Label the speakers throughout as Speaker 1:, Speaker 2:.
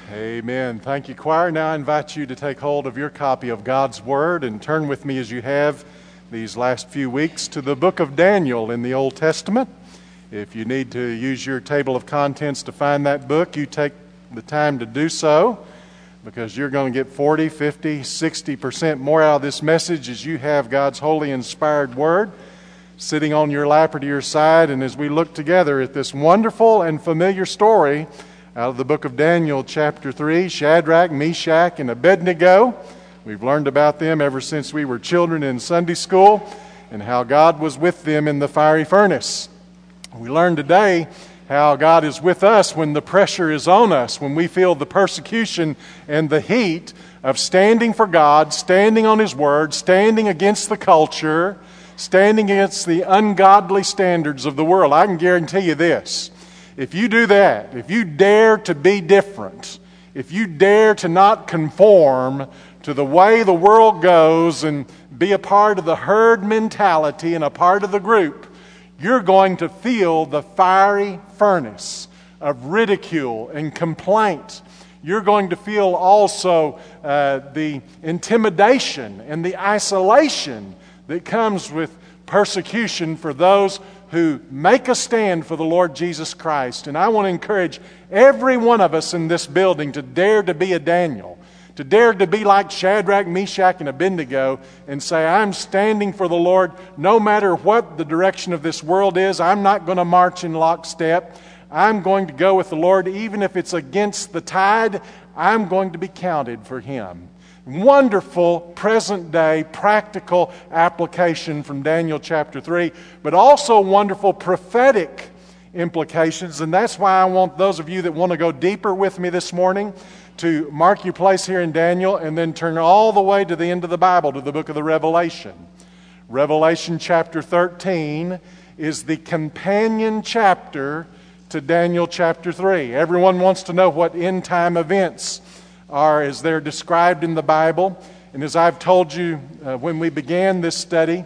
Speaker 1: Amen. Thank you, choir. Now I invite you to take hold of your copy of God's Word and turn with me as you have these last few weeks to the book of Daniel in the Old Testament. If you need to use your table of contents to find that book, you take the time to do so, because you're going to get 40, 50, 60% more out of this message as you have God's holy inspired Word sitting on your lap or to your side. And as we look together at this wonderful and familiar story out of the book of Daniel, chapter 3, Shadrach, Meshach, and Abednego. We've learned about them ever since we were children in Sunday school and how God was with them in the fiery furnace. We learned today how God is with us when the pressure is on us, when we feel the persecution and the heat of standing for God, standing on His Word, standing against the culture, standing against the ungodly standards of the world. I can guarantee you this. If you do that, if you dare to be different, if you dare to not conform to the way the world goes and be a part of the herd mentality and a part of the group, you're going to feel the fiery furnace of ridicule and complaint. You're going to feel also the intimidation and the isolation that comes with persecution for those who make a stand for the Lord Jesus Christ. And I want to encourage every one of us in this building to dare to be a Daniel, to dare to be like Shadrach, Meshach, and Abednego and say, I'm standing for the Lord no matter what the direction of this world is. I'm not going to march in lockstep. I'm going to go with the Lord even if it's against the tide. I'm going to be counted for Him. Wonderful present-day practical application from Daniel chapter 3, but also wonderful prophetic implications. And that's why I want those of you that want to go deeper with me this morning to mark your place here in Daniel and then turn all the way to the end of the Bible, to the book of the Revelation. Revelation chapter 13 is the companion chapter to Daniel chapter 3. Everyone wants to know what end-time events are as they're described in the Bible. And as I've told you when we began this study,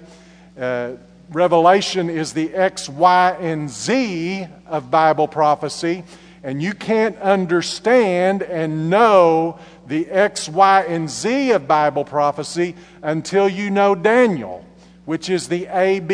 Speaker 1: Revelation is the X, Y, and Z of Bible prophecy. And you can't understand and know the X, Y, and Z of Bible prophecy until you know Daniel, which is the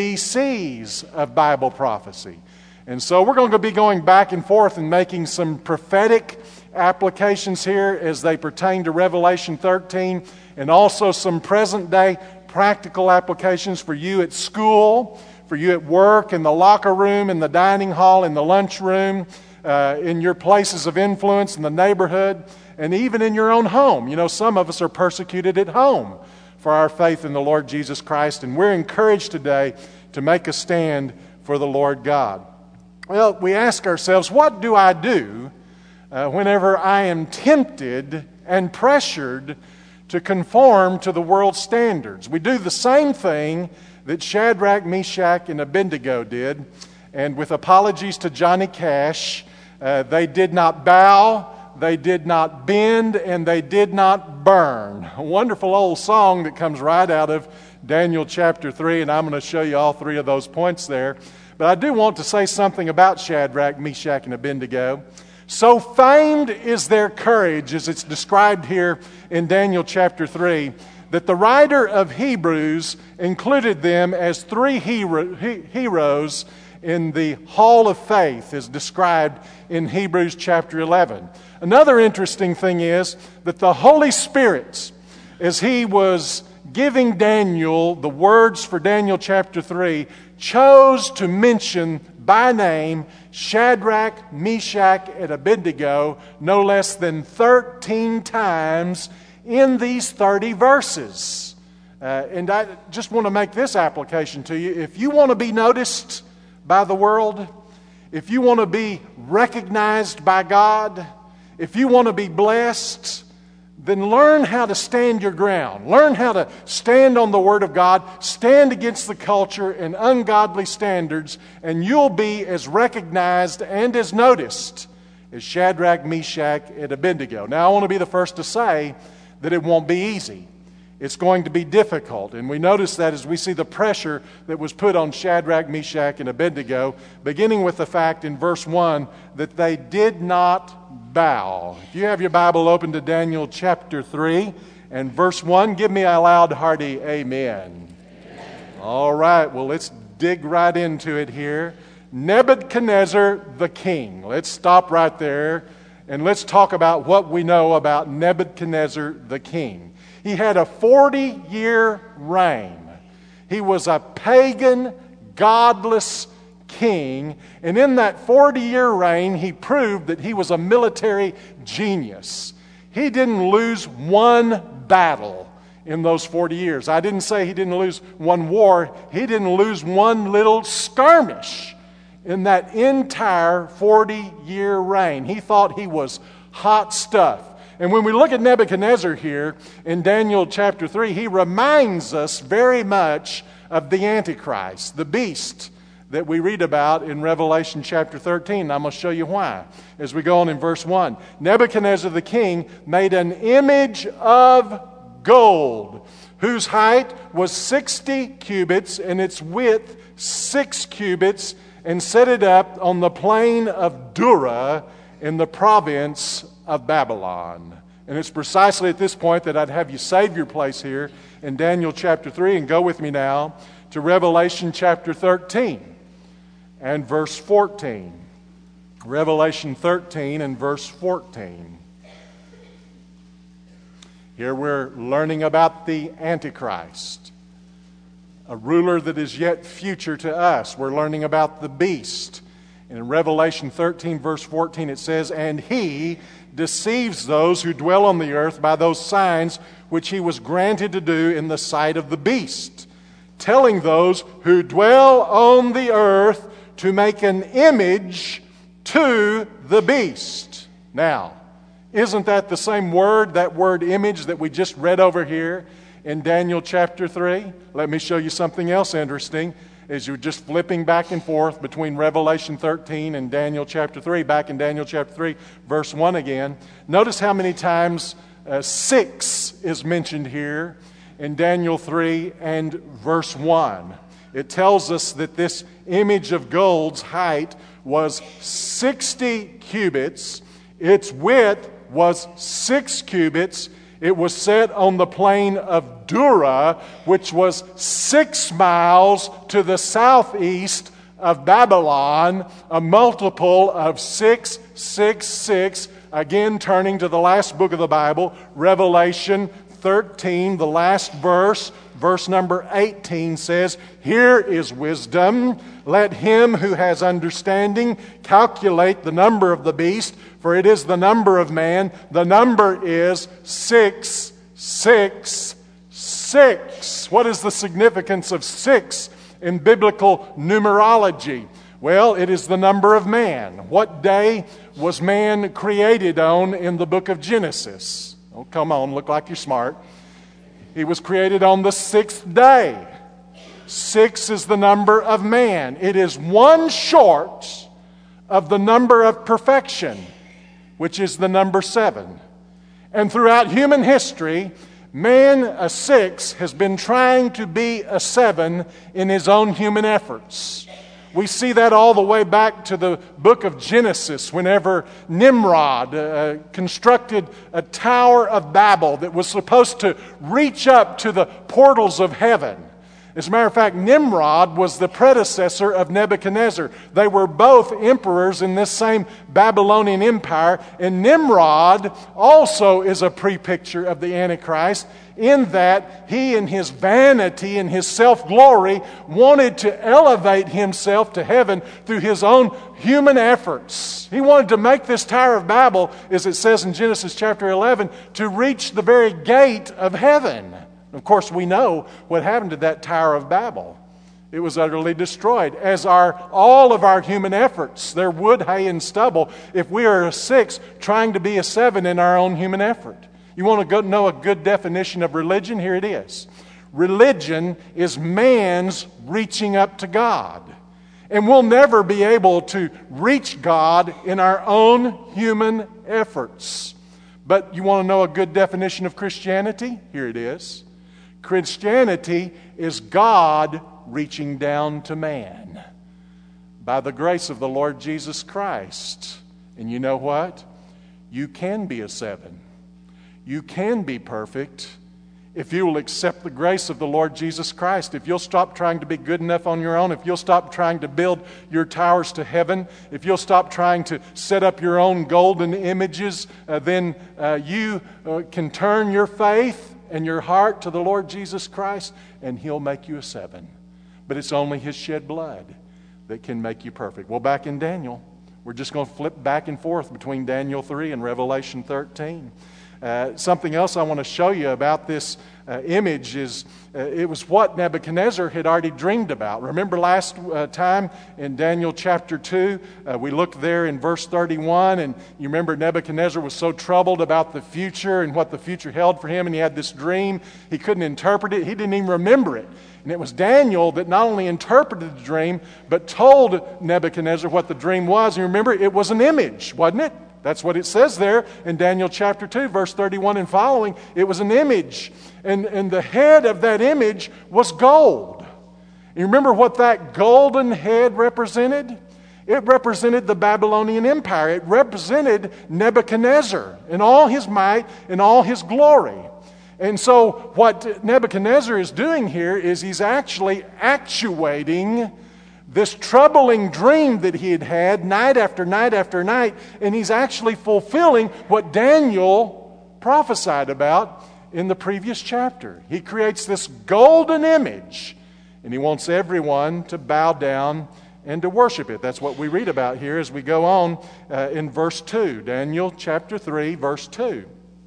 Speaker 1: ABCs of Bible prophecy. And so we're going to be going back and forth and making some prophetic applications here as they pertain to Revelation 13, and also some present-day practical applications for you at school, for you at work, in the locker room, in the dining hall, in the lunchroom, in your places of influence, in the neighborhood, and even in your own home. You know, some of us are persecuted at home for our faith in the Lord Jesus Christ, and we're encouraged today to make a stand for the Lord God. Well, we ask ourselves, what do I do whenever I am tempted and pressured to conform to the world's standards? We do the same thing that Shadrach, Meshach, and Abednego did. And with apologies to Johnny Cash, they did not bow, they did not bend, and they did not burn. A wonderful old song that comes right out of Daniel chapter 3, and I'm going to show you all three of those points there. But I do want to say something about Shadrach, Meshach, and Abednego. So famed is their courage, as it's described here in Daniel chapter 3, that the writer of Hebrews included them as three heroes in the Hall of Faith, as described in Hebrews chapter 11. Another interesting thing is that the Holy Spirit, as He was giving Daniel the words for Daniel chapter 3, chose to mention by name Shadrach, Meshach, and Abednego no less than 13 times in these 30 verses. And I just want to make this application to you. If you want to be noticed by the world, if you want to be recognized by God, if you want to be blessed, then learn how to stand your ground. Learn how to stand on the Word of God, stand against the culture and ungodly standards, and you'll be as recognized and as noticed as Shadrach, Meshach, and Abednego. Now, I want to be the first to say that it won't be easy. It's going to be difficult. And we notice that as we see the pressure that was put on Shadrach, Meshach, and Abednego, beginning with the fact in verse 1 that they did not bow. If you have your Bible open to Daniel chapter 3 and verse 1, give me a loud, hearty amen. All right, well, let's dig right into it here. Nebuchadnezzar the king. Let's stop right there and let's talk about what we know about Nebuchadnezzar the king. He had a 40-year reign. He was a pagan, godless king, and in that 40-year reign, he proved that he was a military genius. He didn't lose one battle in those 40 years. I didn't say he didn't lose one war. He didn't lose one little skirmish in that entire 40-year reign. He thought he was hot stuff. And when we look at Nebuchadnezzar here in Daniel chapter 3, he reminds us very much of the Antichrist, the beast that we read about in Revelation chapter 13. I'm going to show you why as we go on in verse 1. Nebuchadnezzar the king made an image of gold, whose height was 60 cubits and its width 6 cubits, and set it up on the plain of Dura in the province of Babylon. And it's precisely at this point that I'd have you save your place here in Daniel chapter 3 and go with me now to Revelation chapter 13 and verse 14. Revelation 13 and verse 14. Here we're learning about the Antichrist, a ruler that is yet future to us. We're learning about the beast. And in Revelation 13 verse 14 it says, "And he deceives those who dwell on the earth by those signs which he was granted to do in the sight of the beast, telling those who dwell on the earth to make an image to the beast." Now, isn't that the same word, that word image that we just read over here in Daniel chapter 3? Let me show you something else interesting. As you're just flipping back and forth between Revelation 13 and Daniel chapter 3, back in Daniel chapter 3, verse 1 again, notice how many times 6 is mentioned here in Daniel 3 and verse 1. It tells us that this image of gold's height was 60 cubits, its width was 6 cubits, it was set on the plain of Dura, which was 6 miles to the southeast of Babylon, a multiple of 666. Again, turning to the last book of the Bible, Revelation 13, the last verse, verse number 18 says, "Here is wisdom. Let him who has understanding calculate the number of the beast, for it is the number of man. The number is 666. What is the significance of 6 in biblical numerology? Well, it is the number of man. What day was man created on in the book of Genesis? Oh, come on, look like you're smart. He was created on the 6th day. 6 is the number of man. It is one short of the number of perfection, which is the number 7. And throughout human history, man, a 6, has been trying to be a 7 in his own human efforts. We see that all the way back to the book of Genesis, whenever Nimrod constructed a Tower of Babel that was supposed to reach up to the portals of heaven. As a matter of fact, Nimrod was the predecessor of Nebuchadnezzar. They were both emperors in this same Babylonian empire, and Nimrod also is a pre-picture of the Antichrist, in that he, in his vanity and his self-glory, wanted to elevate himself to heaven through his own human efforts. He wanted to make this Tower of Babel, as it says in Genesis chapter 11, to reach the very gate of heaven. Of course, we know what happened to that Tower of Babel. It was utterly destroyed, as are all of our human efforts. They're wood, hay, and stubble if we are a 6 trying to be a 7 in our own human effort. You want to know a good definition of religion? Here it is. Religion is man's reaching up to God. And we'll never be able to reach God in our own human efforts. But you want to know a good definition of Christianity? Here it is. Christianity is God reaching down to man by the grace of the Lord Jesus Christ. And you know what? You can be a 7. You can be perfect if you will accept the grace of the Lord Jesus Christ. If you'll stop trying to be good enough on your own, if you'll stop trying to build your towers to heaven, if you'll stop trying to set up your own golden images, then you can turn your faith and your heart to the Lord Jesus Christ, and He'll make you a 7. But it's only His shed blood that can make you perfect. Well, back in Daniel, we're just going to flip back and forth between Daniel 3 and Revelation 13. Something else I want to show you about this image is it was what Nebuchadnezzar had already dreamed about. Remember last time in Daniel chapter 2, we looked there in verse 31, and you remember Nebuchadnezzar was so troubled about the future and what the future held for him, and he had this dream. He couldn't interpret it. He didn't even remember it. And it was Daniel that not only interpreted the dream, but told Nebuchadnezzar what the dream was. And remember, it was an image, wasn't it? That's what it says there in Daniel chapter 2, verse 31 and following. It was an image. And the head of that image was gold. You remember what that golden head represented? It represented the Babylonian Empire. It represented Nebuchadnezzar in all his might and all his glory. And so what Nebuchadnezzar is doing here is he's actually actuating this troubling dream that he had had night after night after night, and he's actually fulfilling what Daniel prophesied about in the previous chapter. He creates this golden image, and he wants everyone to bow down and to worship it. That's what we read about here as we go on in verse 2. Daniel chapter 3, verse 2.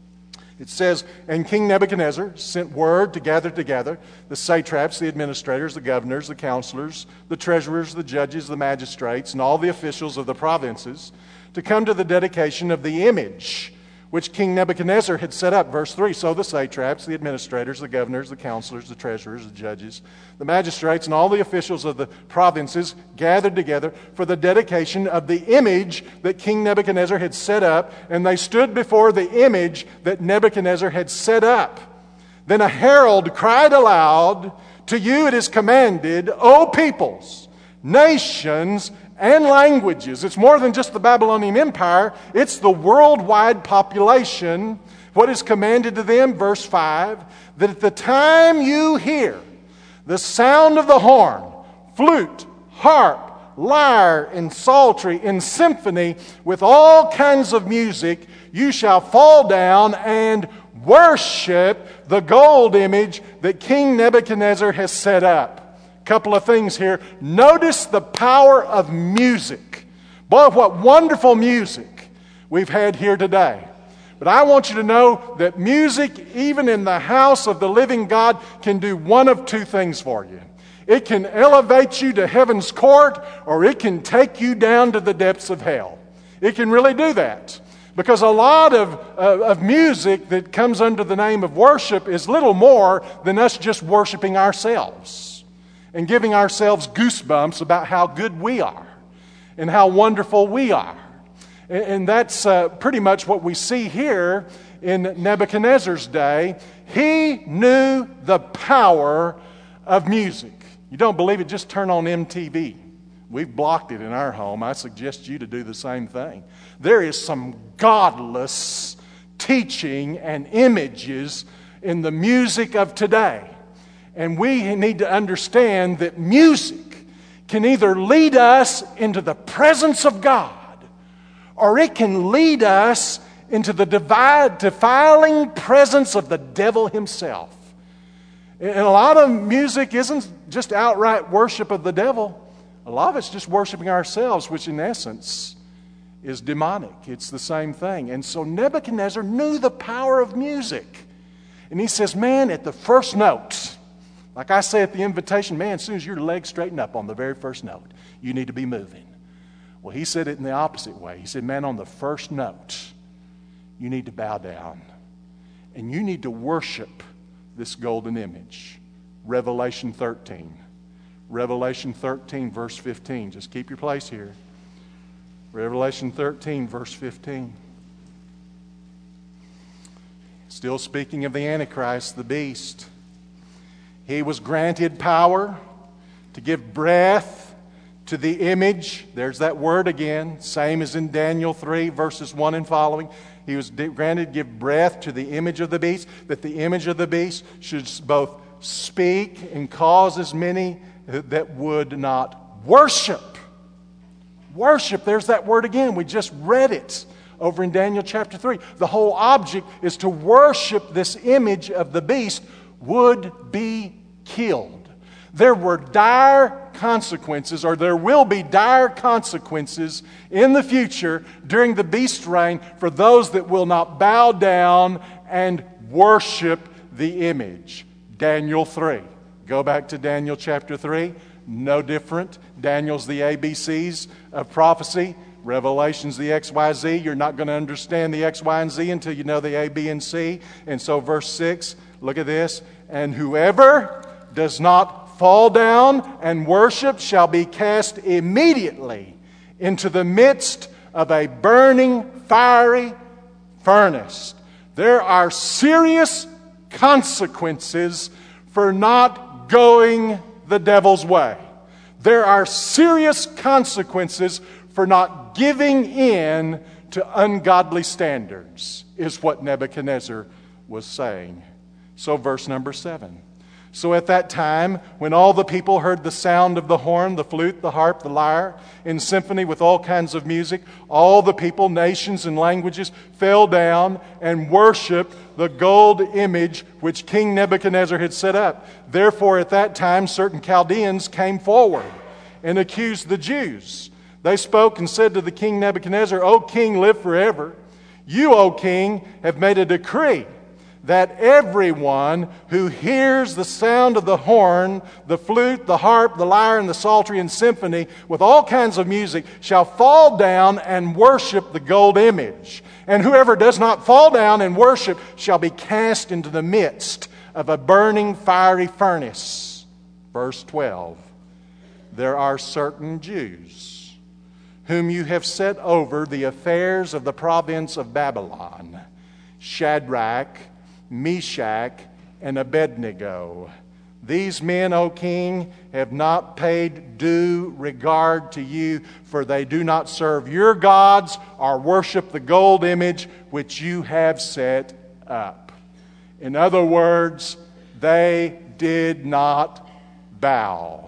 Speaker 1: It says, "And King Nebuchadnezzar sent word to gather together the satraps, the administrators, the governors, the counselors, the treasurers, the judges, the magistrates, and all the officials of the provinces to come to the dedication of the image which King Nebuchadnezzar had set up." Verse 3, "So the satraps, the administrators, the governors, the counselors, the treasurers, the judges, the magistrates, and all the officials of the provinces gathered together for the dedication of the image that King Nebuchadnezzar had set up, and they stood before the image that Nebuchadnezzar had set up. Then a herald cried aloud, 'To you it is commanded, O peoples, nations, and languages.'" It's more than just the Babylonian Empire. It's the worldwide population. What is commanded to them, verse 5, "that at the time you hear the sound of the horn, flute, harp, lyre, and psaltery, and symphony, with all kinds of music, you shall fall down and worship the gold image that King Nebuchadnezzar has set up." Couple of things here. Notice the power of music. Boy, what wonderful music we've had here today. But I want you to know that music, even in the house of the living God, can do one of two things for you. It can elevate you to heaven's court, or it can take you down to the depths of hell. It can really do that. Because a lot of music that comes under the name of worship is little more than us just worshiping ourselves and giving ourselves goosebumps about how good we are and how wonderful we are. And that's pretty much what we see here in Nebuchadnezzar's day. He knew the power of music. You don't believe it? Just turn on MTV. We've blocked it in our home. I suggest you to do the same thing. There is some godless teaching and images in the music of today. And we need to understand that music can either lead us into the presence of God, or it can lead us into the defiling presence of the devil himself. And a lot of music isn't just outright worship of the devil. A lot of it's just worshiping ourselves, which in essence is demonic. It's the same thing. And so Nebuchadnezzar knew the power of music. And he says, man, at the first note, like I say at the invitation, man, as soon as your legs straighten up on the very first note, you need to be moving. Well, he said it in the opposite way. He said, man, on the first note, you need to bow down. And you need to worship this golden image. Revelation 13. Revelation 13, verse 15. Just keep your place here. Revelation 13, verse 15. Still speaking of the Antichrist, the beast. He was granted power to give breath to the image. There's that word again, same as in Daniel 3, verses 1 and following. He was granted to give breath to the image of the beast, that the image of the beast should both speak and cause as many that would not worship. Worship, there's that word again. We just read it over in Daniel chapter 3. The whole object is to worship this image of the beast would be killed. There were dire consequences, or there will be dire consequences in the future during the beast's reign for those that will not bow down and worship the image. Daniel 3. Go back to Daniel chapter 3. No different. Daniel's the ABCs of prophecy. Revelation's the XYZ. You're not going to understand the X, Y, and Z until you know the A, B, and C. And so verse 6, look at this. And whoever does not fall down and worship shall be cast immediately into the midst of a burning, fiery furnace. There are serious consequences for not going the devil's way. There are serious consequences for not giving in to ungodly standards, is what Nebuchadnezzar was saying. So verse number 7. So at that time, when all the people heard the sound of the horn, the flute, the harp, the lyre, in symphony with all kinds of music, all the people, nations, and languages fell down and worshiped the gold image which King Nebuchadnezzar had set up. Therefore at that time certain Chaldeans came forward and accused the Jews. They spoke and said to the king Nebuchadnezzar, O king, live forever. You, O king, have made a decree that everyone who hears the sound of the horn, the flute, the harp, the lyre, and the psaltery and symphony with all kinds of music shall fall down and worship the gold image. And whoever does not fall down and worship shall be cast into the midst of a burning fiery furnace. Verse 12. There are certain Jews whom you have set over the affairs of the province of Babylon, Shadrach, Meshach, and Abednego. These men, O king, have not paid due regard to you, for they do not serve your gods or worship the gold image which you have set up. In other words, they did not bow.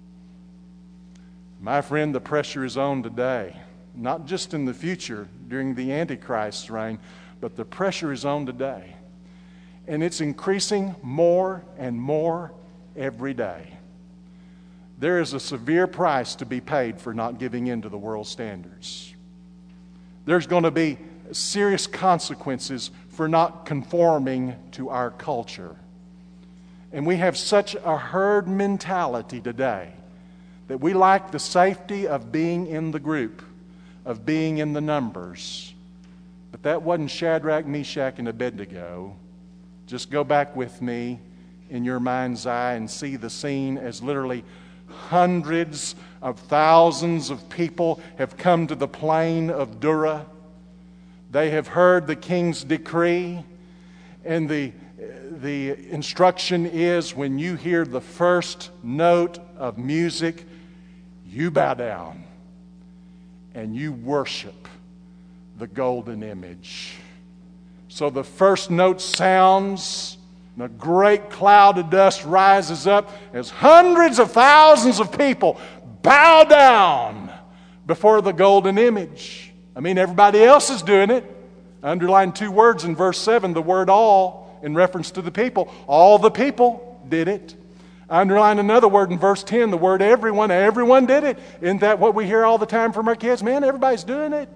Speaker 1: My friend, the pressure is on today. Not just in the future during the Antichrist's reign, but the pressure is on today. And it's increasing more and more every day. There is a severe price to be paid for not giving in to the world standards. There's going to be serious consequences for not conforming to our culture. And we have such a herd mentality today that we like the safety of being in the group, of being in the numbers. But that wasn't Shadrach, Meshach, and Abednego. Just go back with me in your mind's eye and see the scene as literally hundreds of thousands of people have come to the plain of Dura. They have heard the king's decree, and the instruction is when you hear the first note of music, you bow down and you worship the golden image. So the first note sounds, and a great cloud of dust rises up as hundreds of thousands of people bow down before the golden image. I mean, everybody else is doing it. I underlined two words in verse 7, the word all, in reference to the people. All the people did it. I underlined another word in verse 10, the word everyone. Everyone did it. Isn't that what we hear all the time from our kids? Man, everybody's doing it.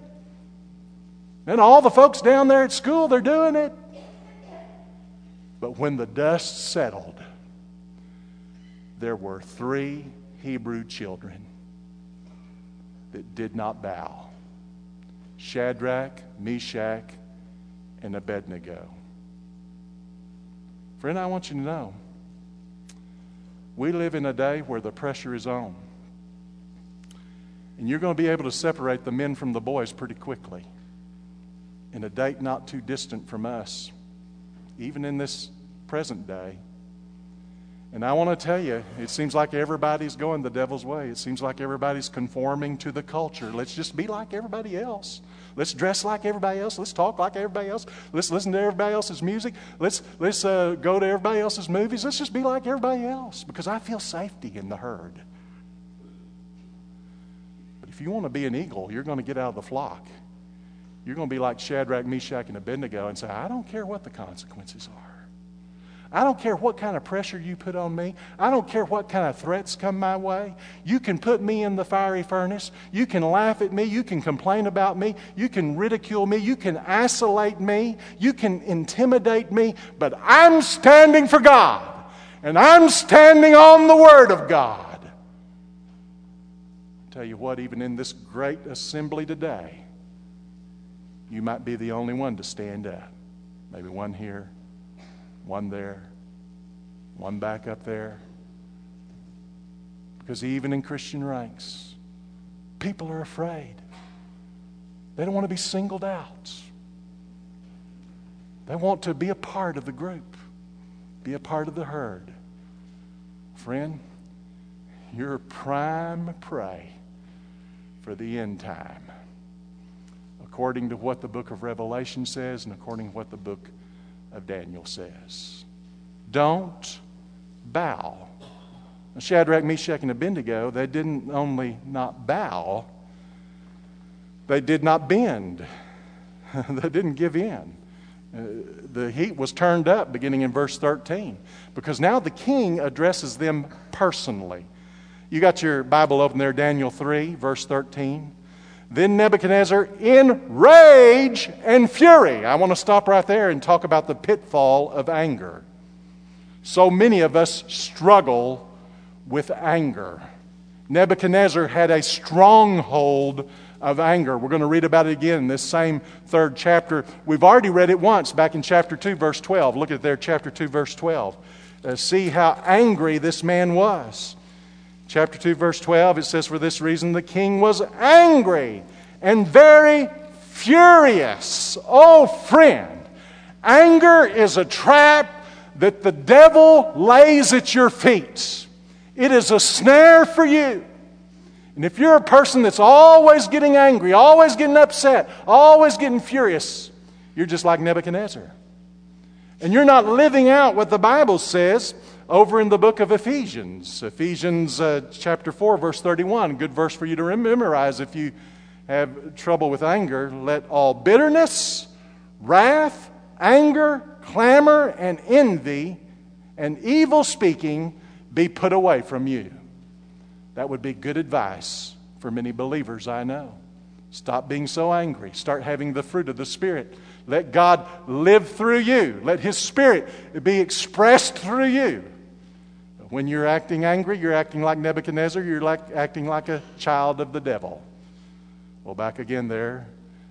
Speaker 1: And all the folks down there at school, they're doing it. But when the dust settled, there were 3 Hebrew children that did not bow. Shadrach, Meshach, and Abednego. Friend, I want you to know, we live in a day where the pressure is on. And you're going to be able to separate the men from the boys pretty quickly. In a date not too distant from us, even in this present day. And I want to tell you, it seems like everybody's going the devil's way. It seems like everybody's conforming to the culture. Let's just be like everybody else. Let's dress like everybody else. Let's talk like everybody else. Let's listen to everybody else's music. Let's go to everybody else's movies. Let's just be like everybody else because I feel safety in the herd. But if you want to be an eagle, you're going to get out of the flock. You're going to be like Shadrach, Meshach, and Abednego and say, I don't care what the consequences are. I don't care what kind of pressure you put on me. I don't care what kind of threats come my way. You can put me in the fiery furnace. You can laugh at me. You can complain about me. You can ridicule me. You can isolate me. You can intimidate me. But I'm standing for God. And I'm standing on the Word of God. I'll tell you what, even in this great assembly today, you might be the only one to stand up. Maybe one here. One there, one back up there. Because even in Christian ranks, people are afraid. They don't want to be singled out. They want to be a part of the group, be a part of the herd. Friend, you're prime prey for the end time, according to what the book of Revelation says and according to what the book of Daniel says. Don't bow. Shadrach, Meshach, and Abednego, they didn't only not bow, they did not bend. They didn't give in. The heat was turned up beginning in verse 13 because now the king addresses them personally. You got your Bible open there, Daniel 3, verse 13. Then Nebuchadnezzar, in rage and fury. I want to stop right there and talk about the pitfall of anger. So many of us struggle with anger. Nebuchadnezzar had a stronghold of anger. We're going to read about it again in this same 3rd chapter. We've already read it once back in chapter 2, verse 12. Look at there, chapter 2, verse 12. See how angry this man was. Chapter 2, verse 12, it says, for this reason the king was angry and very furious. Oh, friend, anger is a trap that the devil lays at your feet. It is a snare for you. And if you're a person that's always getting angry, always getting upset, always getting furious, you're just like Nebuchadnezzar. And you're not living out what the Bible says over in the book of Ephesians. Ephesians chapter 4, verse 31. Good verse for you to memorize if you have trouble with anger. Let all bitterness, wrath, anger, clamor, and envy, and evil speaking be put away from you. That would be good advice for many believers I know. Stop being so angry. Start having the fruit of the Spirit. Let God live through you. Let His Spirit be expressed through you. When you're acting angry, you're acting like Nebuchadnezzar. You're acting like a child of the devil. Well, back again there,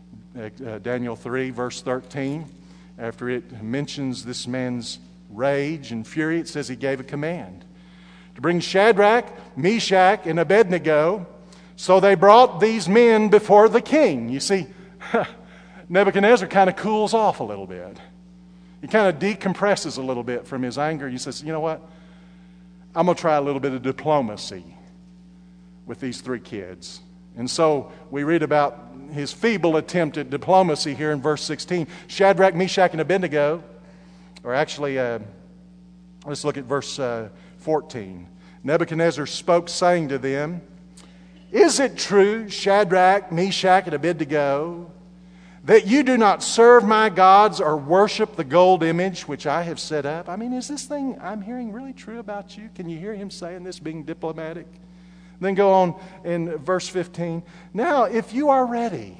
Speaker 1: Daniel 3, verse 13. After it mentions this man's rage and fury, it says he gave a command to bring Shadrach, Meshach, and Abednego. So they brought these men before the king. You see, Nebuchadnezzar kind of cools off a little bit. He kind of decompresses a little bit from his anger. He says, you know what? I'm going to try a little bit of diplomacy with these 3 kids. And so we read about his feeble attempt at diplomacy here in verse 16. Shadrach, Meshach, and Abednego, or actually, let's look at verse 14. Nebuchadnezzar spoke, saying to them, is it true, Shadrach, Meshach, and Abednego, that you do not serve my gods or worship the gold image which I have set up? I mean, is this thing I'm hearing really true about you? Can you hear him saying this, being diplomatic? Then go on in verse 15. Now, if you are ready,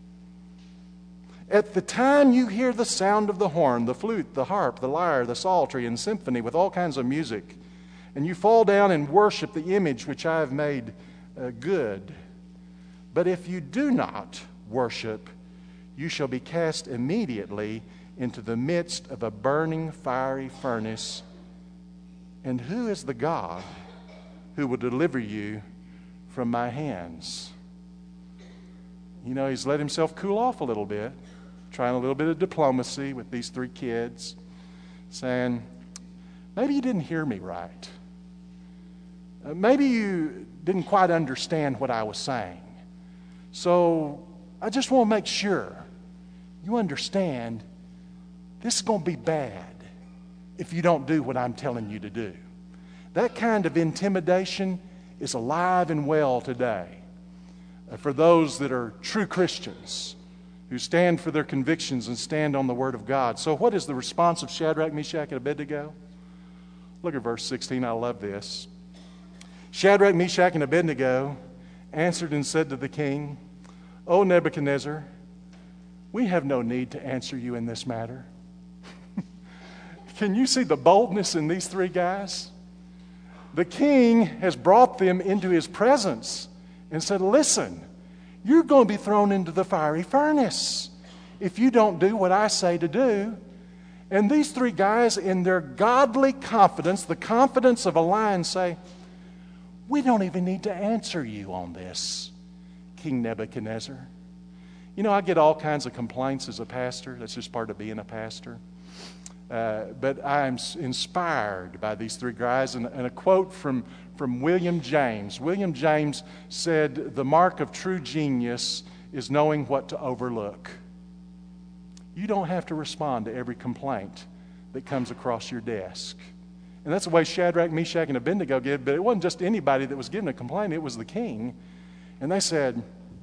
Speaker 1: at the time you hear the sound of the horn, the flute, the harp, the lyre, the psaltery, and symphony with all kinds of music, and you fall down and worship the image which I have made good. But if you do not worship, you shall be cast immediately into the midst of a burning fiery furnace. And who is the God who will deliver you from my hands? You know, he's let himself cool off a little bit, trying a little bit of diplomacy with these 3 kids, saying, maybe you didn't hear me right. Maybe you didn't quite understand what I was saying. So I just want to make sure you understand this is going to be bad if you don't do what I'm telling you to do. That kind of intimidation is alive and well today for those that are true Christians who stand for their convictions and stand on the Word of God. So what is the response of Shadrach, Meshach, and Abednego? Look at verse 16. I love this. Shadrach, Meshach, and Abednego answered and said to the king, O Nebuchadnezzar, we have no need to answer you in this matter. Can you see the boldness in these three guys? The king has brought them into his presence and said, listen, you're going to be thrown into the fiery furnace if you don't do what I say to do. And these three guys, in their godly confidence, the confidence of a lion, say, we don't even need to answer you on this, King Nebuchadnezzar. You know, I get all kinds of complaints as a pastor. That's just part of being a pastor. But I'm inspired by these three guys. And a quote from William James. William James said, the mark of true genius is knowing what to overlook. You don't have to respond to every complaint that comes across your desk. And that's the way Shadrach, Meshach, and Abednego did. But it wasn't just anybody that was giving a complaint. It was the king. And they said,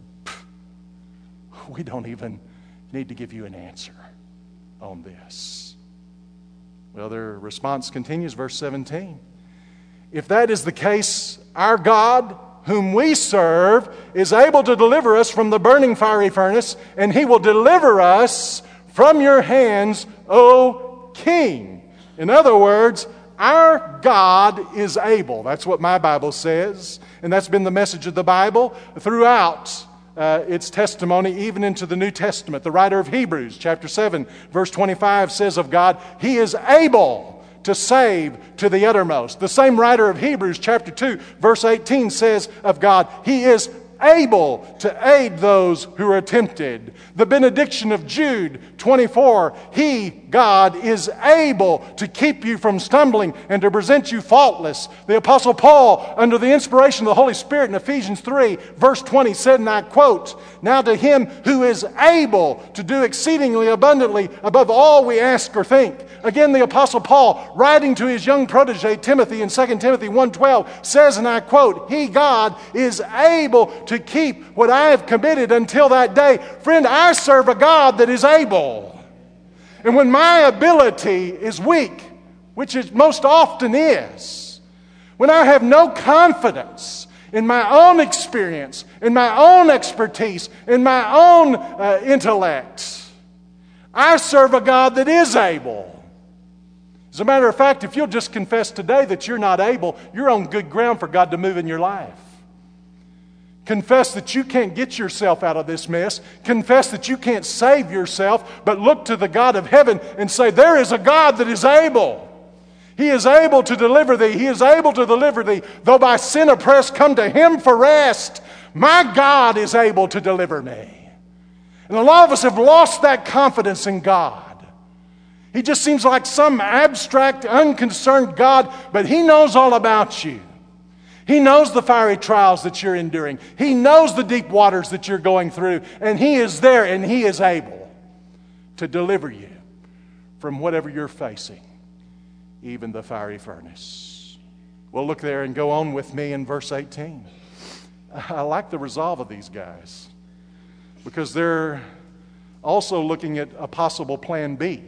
Speaker 1: we don't even need to give you an answer on this. Well, their response continues, verse 17. If that is the case, our God, whom we serve, is able to deliver us from the burning fiery furnace, and He will deliver us from your hands, O King. In other words, our God is able. That's what my Bible says, and that's been the message of the Bible throughout its testimony, even into the New Testament. The writer of Hebrews, chapter 7, verse 25, says of God, He is able to save to the uttermost. The same writer of Hebrews, chapter 2, verse 18, says of God, He is able to aid those who are tempted. The benediction of Jude 24, He, God, is able to keep you from stumbling and to present you faultless. The Apostle Paul, under the inspiration of the Holy Spirit in Ephesians 3, verse 20, said, and I quote, now to Him who is able to do exceedingly abundantly above all we ask or think. Again, the Apostle Paul, writing to his young protege Timothy in 2 Timothy 1:12, says, and I quote, He, God, is able to keep what I have committed until that day. Friend, I serve a God that is able. And when my ability is weak, which it most often is, when I have no confidence in my own experience, in my own expertise, in my own intellect, I serve a God that is able. As a matter of fact, if you'll just confess today that you're not able, you're on good ground for God to move in your life. Confess that you can't get yourself out of this mess. Confess that you can't save yourself, but look to the God of heaven and say, there is a God that is able. He is able to deliver thee. He is able to deliver thee. Though by sin oppressed, come to Him for rest. My God is able to deliver me. And a lot of us have lost that confidence in God. He just seems like some abstract, unconcerned God, but He knows all about you. He knows the fiery trials that you're enduring. He knows the deep waters that you're going through, and He is there and He is able to deliver you from whatever you're facing, even the fiery furnace. Well, look there and go on with me in verse 18. I like the resolve of these guys because they're also looking at a possible plan B.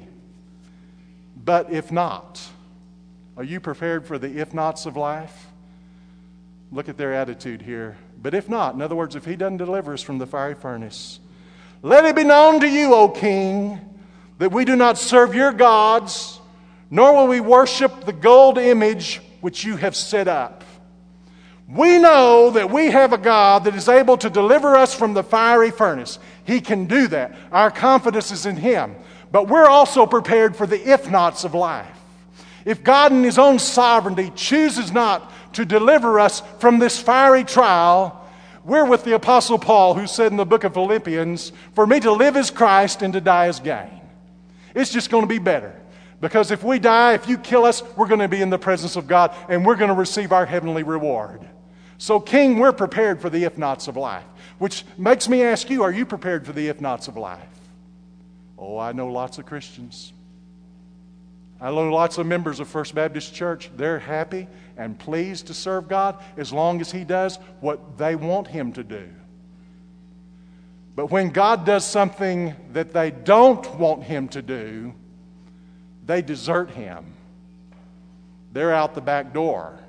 Speaker 1: But if not, are you prepared for the if-nots of life? Look at their attitude here. But if not, in other words, if He doesn't deliver us from the fiery furnace, let it be known to you, O King, that we do not serve your gods, nor will we worship the gold image which you have set up. We know that we have a God that is able to deliver us from the fiery furnace. He can do that. Our confidence is in Him. But we're also prepared for the if-nots of life. If God in His own sovereignty chooses not to deliver us from this fiery trial, we're with the Apostle Paul, who said in the book of Philippians, for me to live is Christ and to die is gain. It's just going to be better. Because if we die, if you kill us, we're going to be in the presence of God and we're going to receive our heavenly reward. So, King, we're prepared for the if-nots of life. Which makes me ask you, are you prepared for the if-nots of life? Oh, I know lots of Christians. I know lots of members of First Baptist Church. They're happy and pleased to serve God as long as He does what they want Him to do. But when God does something that they don't want Him to do, they desert Him. They're out the back door.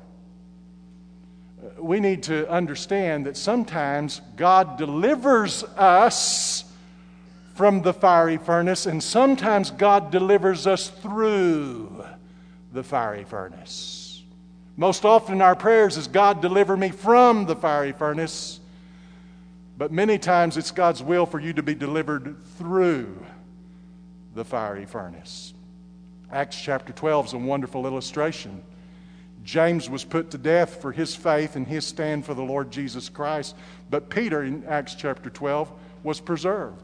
Speaker 1: We need to understand that sometimes God delivers us from the fiery furnace, and sometimes God delivers us through the fiery furnace. Most often our prayers is, God, deliver me from the fiery furnace. But many times it's God's will for you to be delivered through the fiery furnace. Acts chapter 12 is a wonderful illustration. James was put to death for his faith and his stand for the Lord Jesus Christ. But Peter, in Acts chapter 12, was preserved.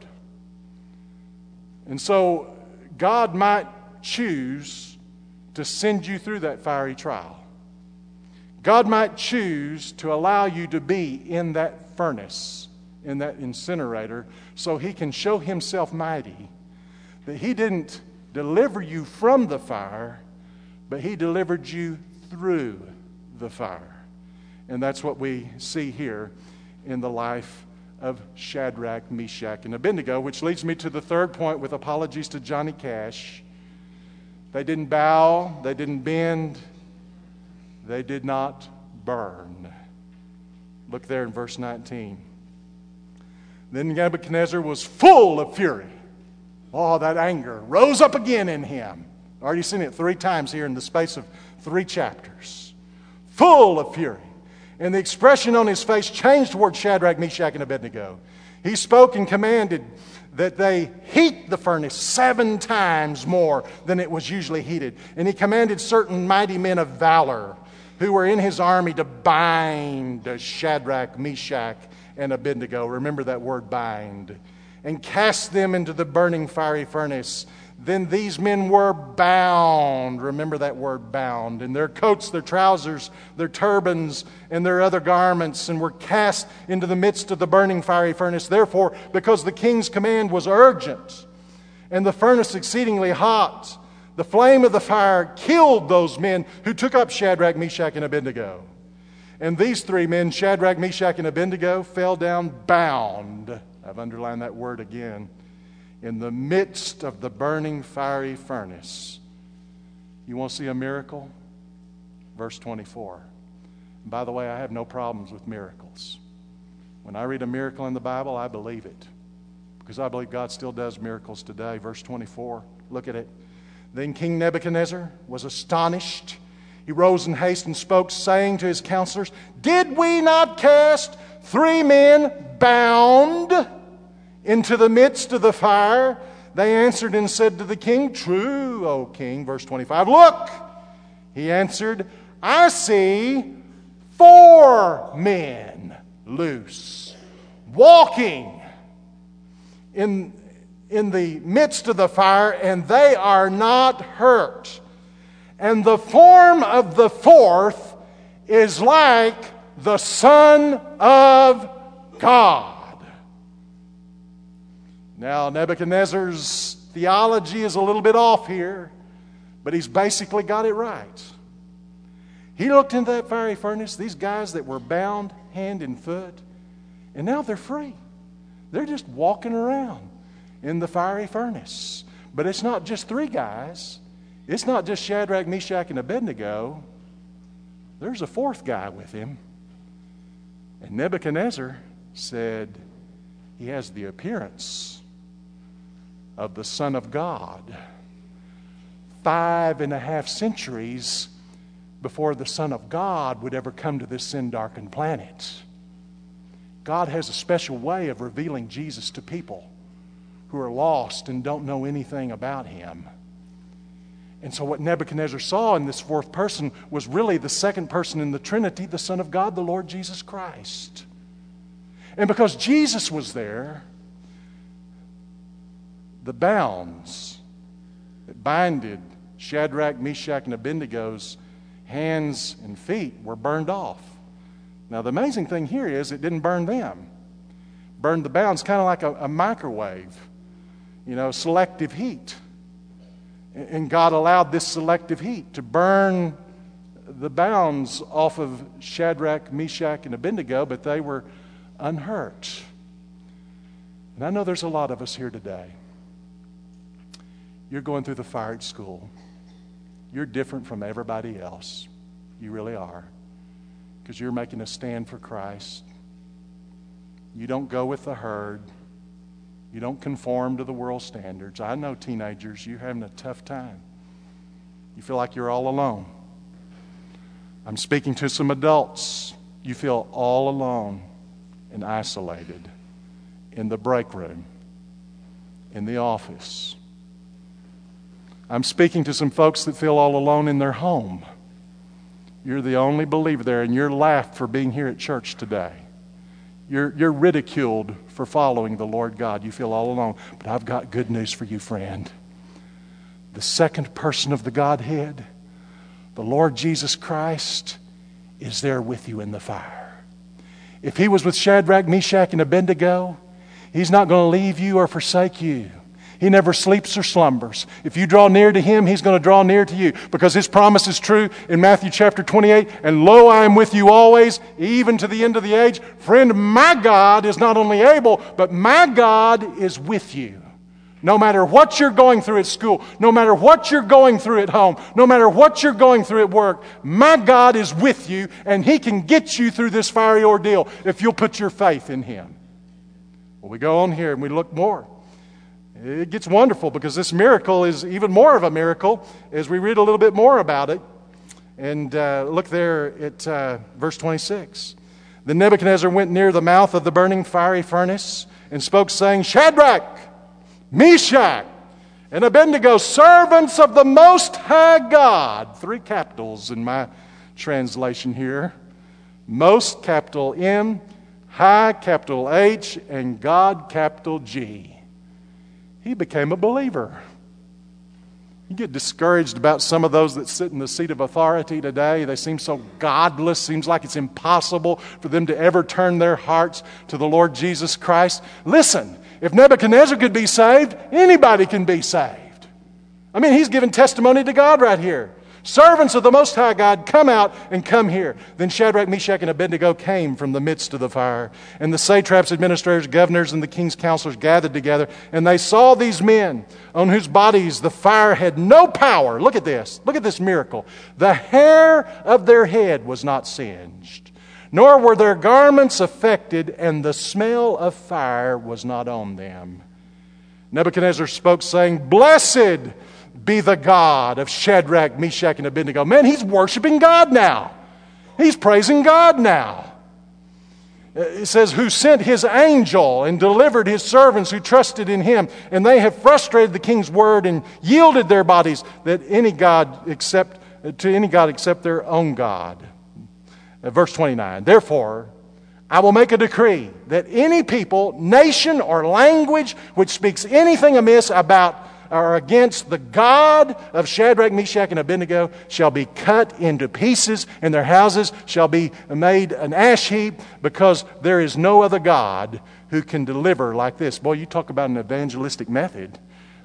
Speaker 1: And so God might choose to send you through that fiery trial. God might choose to allow you to be in that furnace, in that incinerator, so He can show Himself mighty. That He didn't deliver you from the fire, but He delivered you through the fire. And that's what we see here in the life of Shadrach, Meshach, and Abednego, which leads me to the third point with apologies to Johnny Cash. They didn't bow, they didn't bend, they did not burn. Look there in verse 19. Then Nebuchadnezzar was full of fury. Oh, that anger rose up again in him. Already seen it 3 times here in the space of 3 chapters. Full of fury. And the expression on his face changed toward Shadrach, Meshach, and Abednego. He spoke and commanded that they heat the furnace 7 times more than it was usually heated. And he commanded certain mighty men of valor who were in his army to bind Shadrach, Meshach, and Abednego. Remember that word, bind. And cast them into the burning fiery furnace. Then these men were bound. Remember that word, bound. In their coats, their trousers, their turbans, and their other garments, and were cast into the midst of the burning fiery furnace. Therefore, because the king's command was urgent, and the furnace exceedingly hot, the flame of the fire killed those men who took up Shadrach, Meshach, and Abednego. And these 3 men, Shadrach, Meshach, and Abednego, fell down bound. I've underlined that word again. In the midst of the burning fiery furnace. You want to see a miracle? Verse 24. And by the way, I have no problems with miracles. When I read a miracle in the Bible, I believe it. Because I believe God still does miracles today. Verse 24, look at it. Then King Nebuchadnezzar was astonished. He rose in haste and spoke, saying to his counselors, "Did we not cast 3 men bound into the midst of the fire?" They answered and said to the king, "True, O king." Verse 25, "Look," he answered, "I see 4 men loose, walking in the midst of the fire, and they are not hurt. And the form of the 4th is like the Son of God." Now, Nebuchadnezzar's theology is a little bit off here, but he's basically got it right. He looked into that fiery furnace, these guys that were bound hand and foot, and now they're free. They're just walking around in the fiery furnace. But it's not just 3 guys. It's not just Shadrach, Meshach, and Abednego. There's a 4th guy with him. And Nebuchadnezzar said he has the appearance of the Son of God. 5.5 centuries before the Son of God would ever come to this sin-darkened planet. God has a special way of revealing Jesus to people who are lost and don't know anything about Him. And so what Nebuchadnezzar saw in this 4th person was really the 2nd person in the Trinity, the Son of God, the Lord Jesus Christ. And because Jesus was there, the bounds that binded Shadrach, Meshach, and Abednego's hands and feet were burned off. Now, the amazing thing here is it didn't burn them. Burned the bounds, kind of like a microwave, selective heat. And God allowed this selective heat to burn the bounds off of Shadrach, Meshach, and Abednego, but they were unhurt. And I know there's a lot of us here today. You're going through the fire at school. You're different from everybody else. You really are. Because you're making a stand for Christ. You don't go with the herd. You don't conform to the world standards. I know teenagers, you're having a tough time. You feel like you're all alone. I'm speaking to some adults. You feel all alone and isolated in the break room, in the office. I'm speaking to some folks that feel all alone in their home. You're the only believer there, and you're laughed for being here at church today. You're ridiculed for following the Lord God. You feel all alone. But I've got good news for you, friend. The second person of the Godhead, the Lord Jesus Christ, is there with you in the fire. If He was with Shadrach, Meshach, and Abednego, He's not going to leave you or forsake you. He never sleeps or slumbers. If you draw near to Him, He's going to draw near to you, because His promise is true in Matthew chapter 28. And lo, I am with you always, even to the end of the age. Friend, my God is not only able, but my God is with you. No matter what you're going through at school, no matter what you're going through at home, no matter what you're going through at work, my God is with you, and He can get you through this fiery ordeal if you'll put your faith in Him. Well, we go on here and we look more. It gets wonderful, because this miracle is even more of a miracle as we read a little bit more about it. And look there at verse 26. Then Nebuchadnezzar went near the mouth of the burning fiery furnace and spoke, saying, Shadrach, Meshach, and Abednego, servants of the Most High God. 3 capitals in my translation here. Most, capital M, High, capital H, and God, capital G. He became a believer. You get discouraged about some of those that sit in the seat of authority today. They seem so godless. Seems like it's impossible for them to ever turn their hearts to the Lord Jesus Christ. Listen, if Nebuchadnezzar could be saved, anybody can be saved. I mean, he's giving testimony to God right here. Servants of the Most High God, come out and come here. Then Shadrach, Meshach, and Abednego came from the midst of the fire. And the satraps, administrators, governors, and the king's counselors gathered together. And they saw these men on whose bodies the fire had no power. Look at this. Look at this miracle. The hair of their head was not singed, nor were their garments affected, and the smell of fire was not on them. Nebuchadnezzar spoke, saying, Blessed be the God of Shadrach, Meshach, and Abednego. Man, he's worshiping God now. He's praising God now. It says, who sent His angel and delivered His servants who trusted in Him. And they have frustrated the king's word and yielded their bodies to any God except their own God. Verse 29. Therefore, I will make a decree that any people, nation, or language which speaks anything amiss about or against the God of Shadrach, Meshach, and Abednego shall be cut into pieces, and their houses shall be made an ash heap, because there is no other God who can deliver like this. Boy, you talk about an evangelistic method.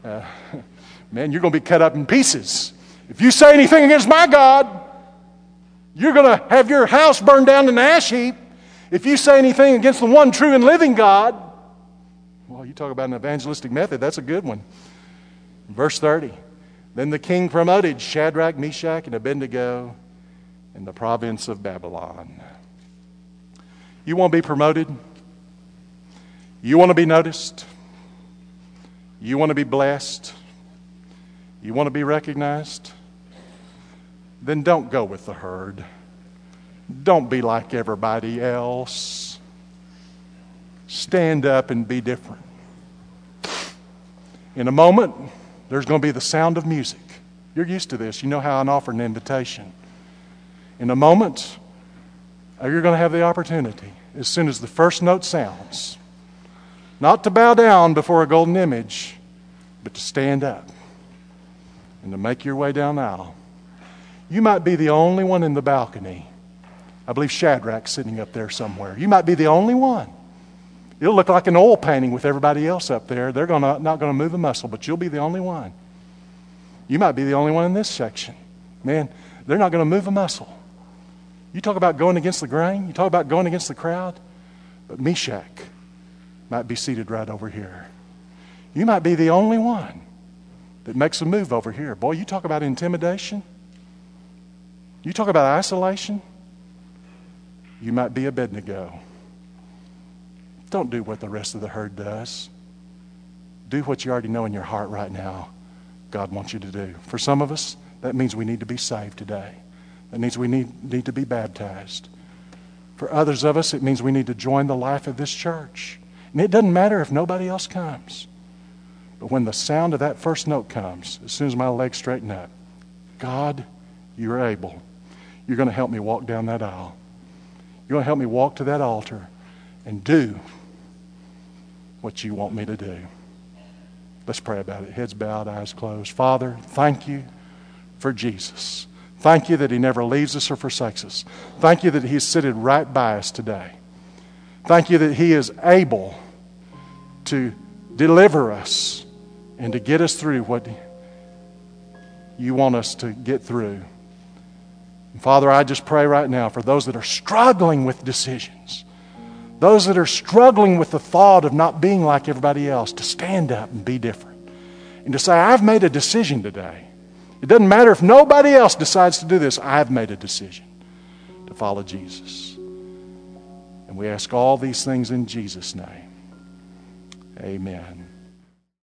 Speaker 1: Man, you're going to be cut up in pieces. If you say anything against my God, you're going to have your house burned down in an ash heap. If you say anything against the one true and living God, well, you talk about an evangelistic method. That's a good one. Verse 30, then the king promoted Shadrach, Meshach, and Abednego in the province of Babylon. You want to be promoted? You want to be noticed? You want to be blessed? You want to be recognized? Then don't go with the herd. Don't be like everybody else. Stand up and be different. In a moment, there's going to be the sound of music. You're used to this. You know how I offer an invitation. In a moment, you're going to have the opportunity, as soon as the first note sounds, not to bow down before a golden image, but to stand up and to make your way down the aisle. You might be the only one in the balcony. I believe Shadrach's sitting up there somewhere. You might be the only one. It'll look like an oil painting with everybody else up there. They're not going to move a muscle, but you'll be the only one. You might be the only one in this section. Man, they're not going to move a muscle. You talk about going against the grain. You talk about going against the crowd. But Meshach might be seated right over here. You might be the only one that makes a move over here. Boy, you talk about intimidation. You talk about isolation. You might be Abednego. Don't do what the rest of the herd does. Do what you already know in your heart right now God wants you to do. For some of us, that means we need to be saved today. That means we need to be baptized. For others of us, it means we need to join the life of this church. And it doesn't matter if nobody else comes. But when the sound of that first note comes, as soon as my legs straighten up, God, you're able. You're going to help me walk down that aisle. You're going to help me walk to that altar and do what you want me to do. Let's pray about it. Heads bowed, eyes closed. Father, thank you for Jesus. Thank you that he never leaves us or forsakes us. Thank you that he's sitting right by us today. Thank you that he is able to deliver us and to get us through what you want us to get through. And Father, I just pray right now for those that are struggling with decisions, those that are struggling with the thought of not being like everybody else, to stand up and be different. And to say, I've made a decision today. It doesn't matter if nobody else decides to do this. I've made a decision to follow Jesus. And we ask all these things in Jesus' name. Amen.